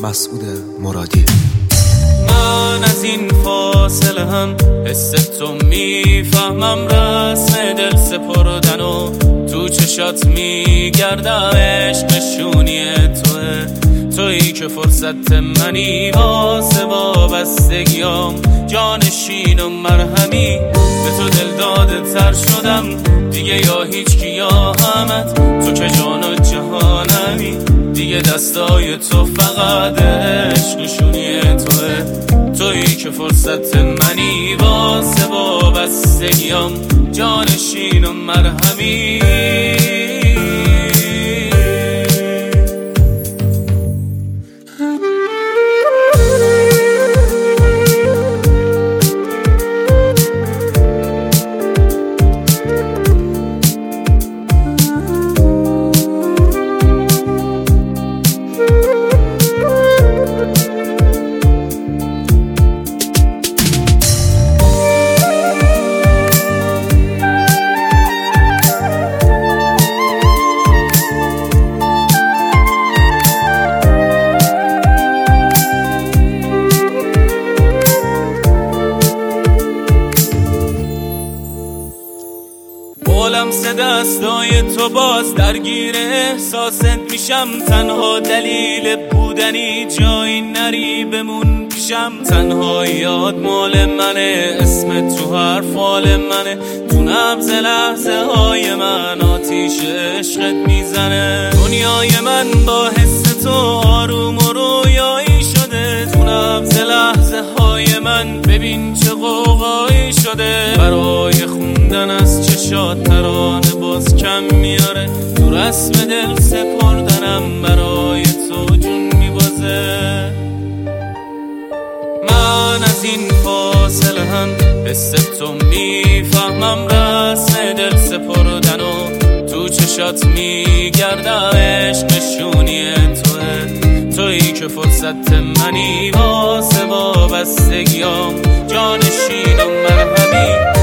مسعود مرادی. من از این فاصله هم حس تو میفهمم، رسم دل سپردن و تو چشات میگردم، عشق نشونی توه، تویی که فرصت منی واسه وابستگیام، جانشین و مرهمی، به تو دل داده تر شدم دیگه، یا هیچ کی یا همت، تو که جان و جهانمی دیگه، دستای تو فقط عشق نشونی توه، تویی که فرصت منی واسه وابستگیام، جانشین و مرهمی. بالم سه دستای تو باز درگیر احساست میشم، تنها دلیل بودنی جایی نری بمون پیشم، تنها یاد مال منه، اسم تو حرف حال منه، تو نبض لحظه های من آتیش عشقت میزنه، دنیای من با حس تو آروم و رویایی شده، تو نبض لحظه های من ببین چه قوقایی شده، برای خوندن از چشات ترانه باز کم میاره، تو رسم دل سپردنم برای تو جون میبازه. من از این فاصله هم حس تو میفهمم، رسم دل سپردن و تو چشات میگردم، عشق نشونی توه، تویی که فرصت منی واسه وابستگیام، جانشین و مرهمی.